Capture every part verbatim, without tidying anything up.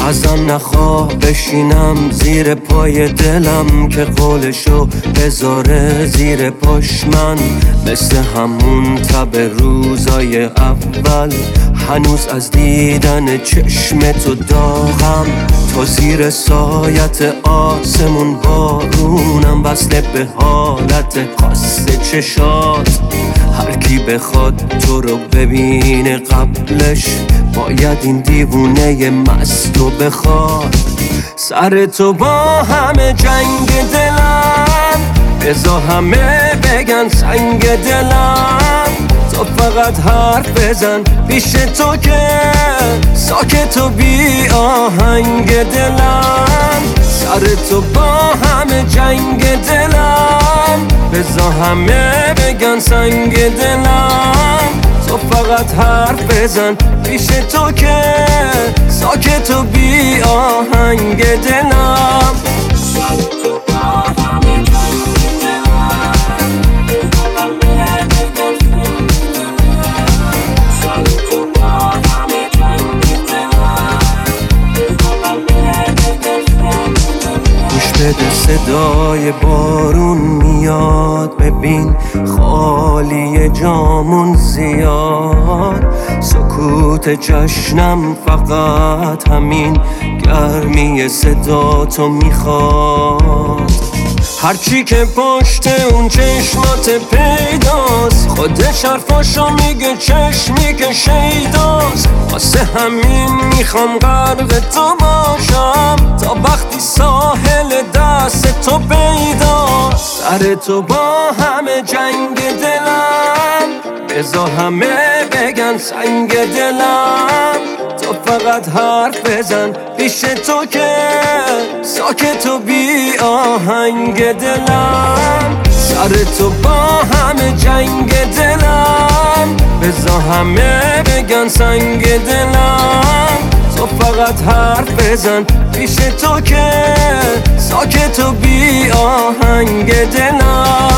ازم نخواه بشینم زیر پای دلم که قولشو بذاره زیر پاش. من مثل همون تب روزای اول هنوز از دیدن چشم تو داغم. تو زیر سایت آسمون بارونم، وصله به حالت خاص چشات. هر کی بخواد تو رو ببینه قبلش باید این دیوونه مستو بخواد. سر تو با همه جنگ دلم، بذار همه بگن سنگ دلم. تو فقط حرف بزن پیش تو که ساکت و بی آهنگ دلم. سر تو با همه جنگ دلم، بذار همه بگن سنگ دلم. تو فقط حرف بزن پیش تو که ساکت و بی آهنگ دلم. بده صدای بارون میاد، ببین خالی جامون زیاد. سکوت جشنم فقط همین گرمی صدا تو میخواد. هرچی که پشت اون چشمات پیداست، خودش حرفاشو میگه چشمی که شیداست. واسه همین میخوام غرق تو باشم تا وقتی ساحل دست تو پیداست. سر تو با همه جنگ دلم، بذار همه بگن سنگ دلم. تو فقط حرف بزن پیش تو که ساکت و بی آهنگ دلم. سر تو با همه جنگ دلم، بذار همه بگن سنگ دلم. تو فقط حرف بزن پیش تو که ساکت و بی آهنگ دلم.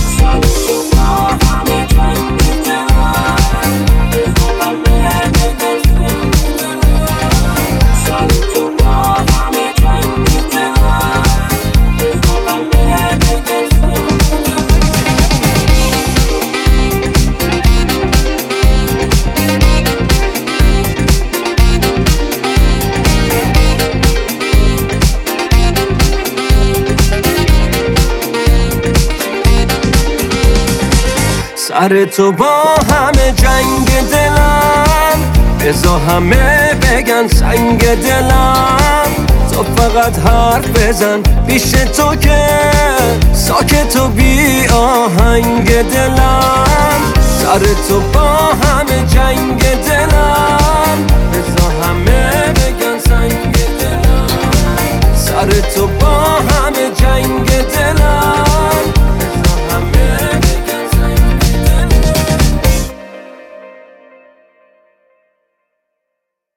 سر تو با همه جنگ دلم، بذار همه بگن سنگ دلم. تو فقط حرف بزن پیش تو که ساکت و بی آهنگ دلم. سر تو با همه جنگ دلم، بذار همه بگن سنگ دلم. سر تو با همه جنگ